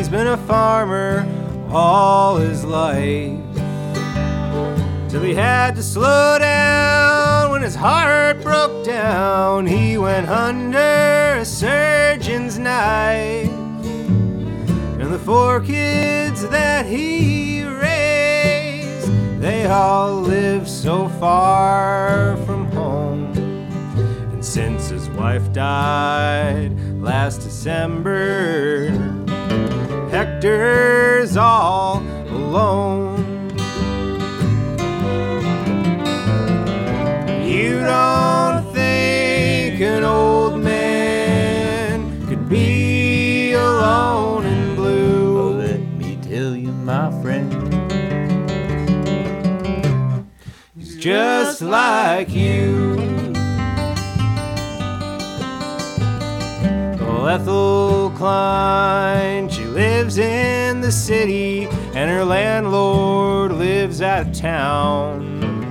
he's been a farmer all his life, till he had to slow down when his heart broke down. He went under a surgeon's knife, and the 4 kids that he raised, they all live so far from home. And since his wife died last December, Hector's all alone. You don't think an old man could be alone and blue? Oh, let me tell you, my friend, he's just like you. Oh, Ethel Klein, she lives in the city, and her landlord lives out of town.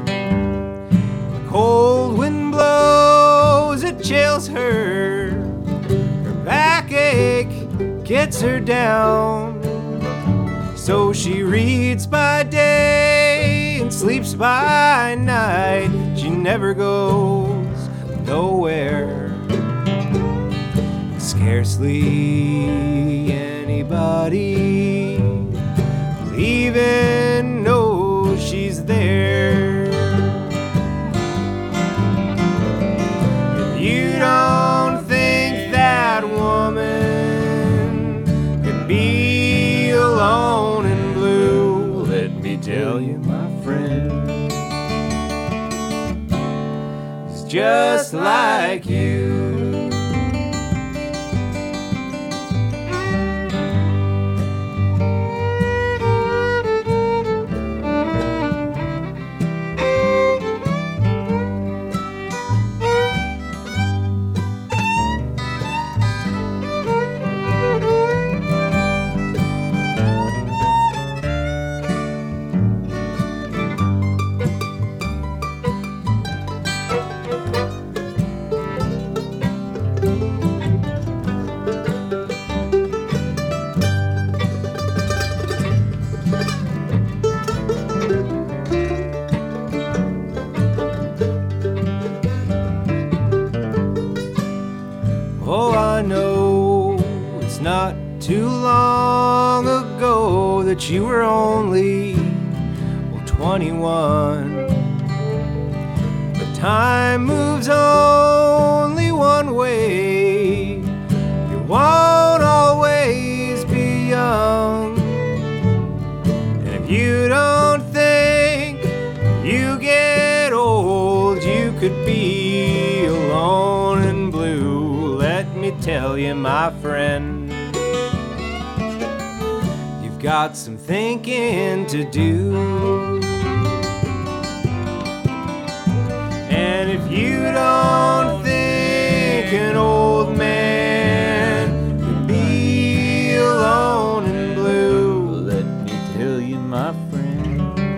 Cold wind blows, it chills her, her backache gets her down. So she reads by day and sleeps by night. She never goes nowhere. Scarcely anybody will even know she's there. You don't think that woman could be alone and blue? Let me tell you, my friend, it's just like you. Oh, I know it's not too long ago that you were only 21. But time moves only one way. You won't always be young. And if you don't think you get old, you could be alone and blue. Let me tell you, my friend, you've got some thinking to do. And if you don't think an old man could be alone and blue, let me tell you, my friend,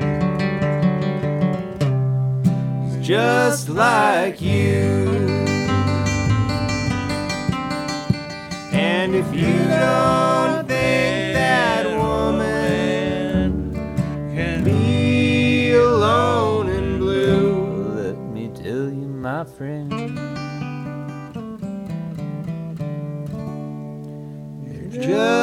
it's just like you. And if you don't think that woman can be alone and blue, let me tell you, my friend, you're just